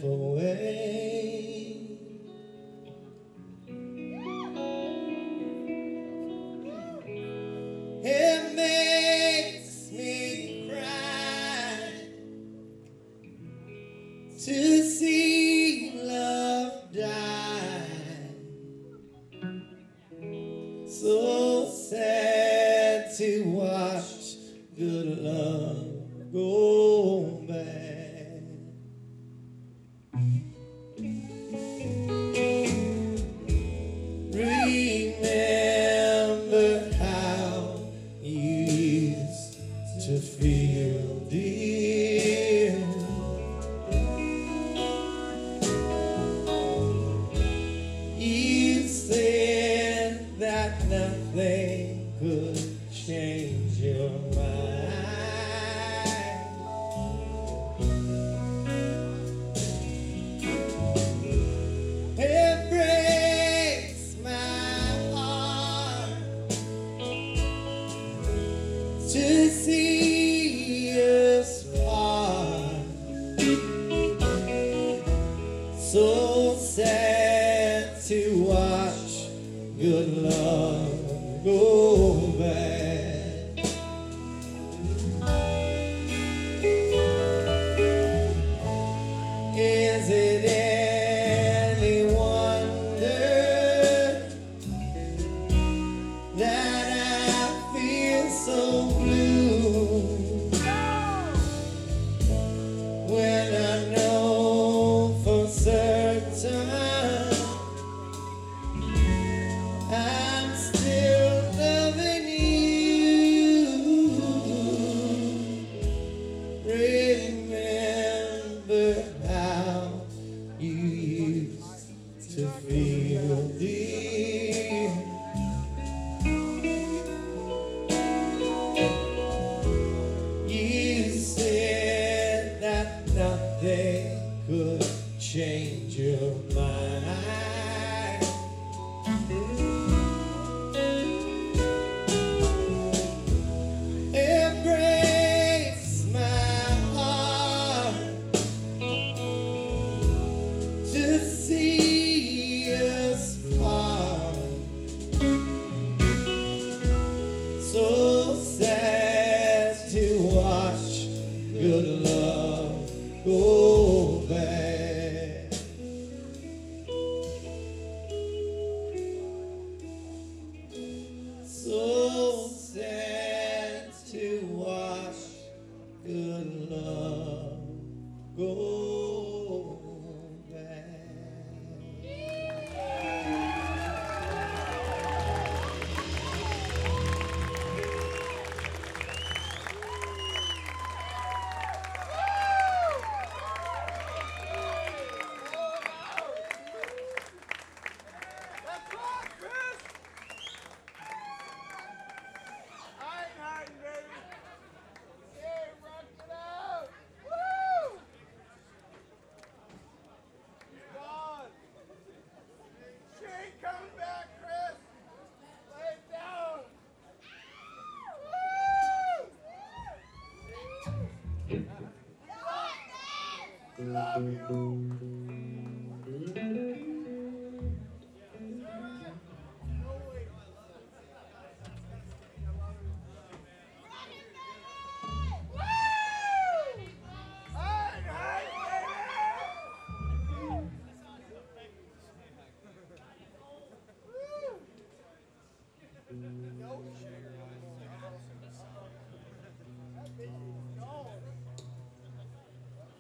slip away. It makes me cry to see love die. So sad to watch good love go bad. Remember how you used to feel, dear. You said that nothing could change your mind. It breaks my heart to see us part. So sad to watch good love go bad. Is it any wonder that I feel so blue when I know for certain I'm still loving you? Remember how you used to feel, dear. You said that nothing could change your mind. It breaks my heart to see us part. So sad to watch good love go bad. So sad to watch good love go bad. That's right, Chris! I ain't hiding, baby. Yeah, rocked it out. Woo! God. She ain't coming back, Chris. Lay it down. Woo! We love you.